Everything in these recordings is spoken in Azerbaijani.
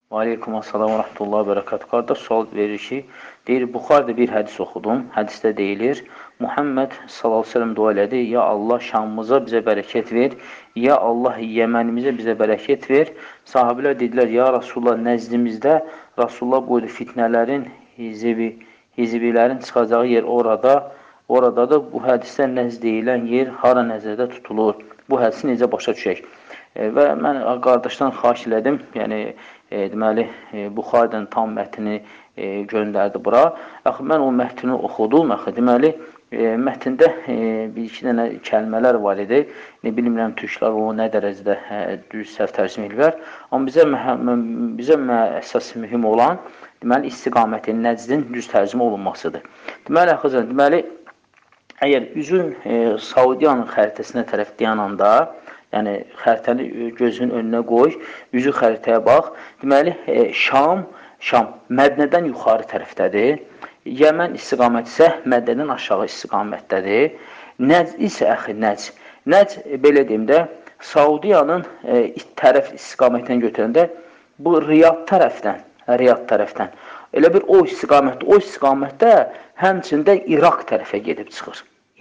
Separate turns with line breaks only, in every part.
Aleykum assalam və rəhmətullah və bərəkatuhu. Qardaş sual verir ki, deyir, Buxarda bir hədis oxudum. Hədisdə deyilir, Muhammed s.ə.v dua elədi, ya Allah Şamımıza bizə bərəkət ver, ya Allah Yəmənimizə bizə bərəkət ver. Sahabilər dedilər, ya Rasulullah nəzdimizdə, Rasulullah buyurdu, fitnələrin, hizbilərin çıxacağı yer oradadır. Bu hədisdə nəzd deyilən yer hara nəzərdə tutulur? Bu hədisi necə başa düşək? Və mən qardaşdan xahiş elədim, yəni deməli, Buxarədən tam mətni göndərdi bura. Axı, mən o mətni oxudum, deməli, mətndə bir-iki dənə kəlmələr var idi. Bilmirəm, türklər o nə dərəcədə düz səhv tərcümə edirlər. Amma bizə əsas mühüm olan, deməli, istiqamətin, nəzdin düz tərcümə olunmasıdır. Deməli, əgər üzün Saudiyanın xəritəsinə tərəf dayananda, yəni, xəritəni gözünün önünə qoy, üzü xəritəyə bax. Deməli, Şam Mədnədən yuxarı tərəfdədir. Yəmən istiqaməti isə Mədnədən aşağı istiqamətdədir. Nəcd isə, Nəcd, belə deyim də, Saudiyanın tərəf istiqamətindən götürəndə, bu Riyad tərəfdən, elə bir o istiqamətdə həmçində İraq tərəfə gedib çıxır.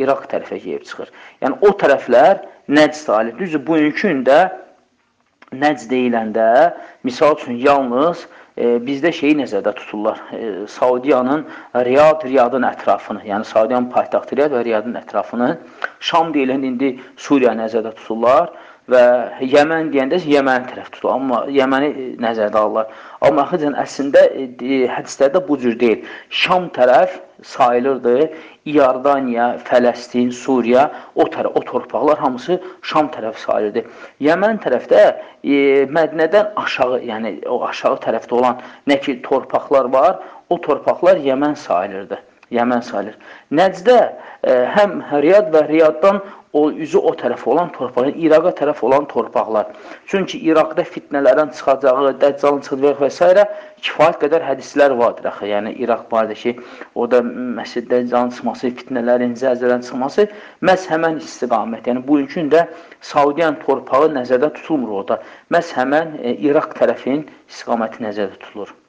Yəni, o tərəflər Nəcd salib. Düzdür, bugünkü gündə Nəcd deyiləndə, misal üçün, yalnız bizdə şeyi nəzərdə tuturlar. Saudiyanın Riyadın ətrafını, yəni Saudiyanın paytaxtı Riyad və Riyadın ətrafını, Şam deyiləndə indi Suriya nəzərdə tuturlar və Yəmən deyəndə Yəməni tərəf tutur, amma Yəməni nəzərdə alırlar. Amma əslində hədislərdə bu cür deyil. Şam tərəf sayılırdı, İordaniya, Fələstin, Suriya, o torpaqlar hamısı Şam tərəfi sayılırdı. Yəmən tərəfdə Mədnədən aşağı, yəni o aşağı tərəfdə olan nə ki torpaqlar var, o torpaqlar Yəmən sayılırdı. Nəcdə həm Riyad və Riyaddan üzü o tərəf olan torpaqlar, İraqa tərəf olan torpaqlar. Çünki İraqda fitnələrin çıxacağı, Dəccalın çıxacağı və s. kifayət qədər hədislər vardır. Yəni, İraq barədə ki, orada Dəccalın çıxması, fitnələrin, zəlzələrin çıxması məhz həmən istiqamət. Yəni, bugünkü gündə Saudiyan torpağı nəzərdə tutulmur orada. Məhz həmən İraq tərəfin istiqaməti nəzərdə tutulur.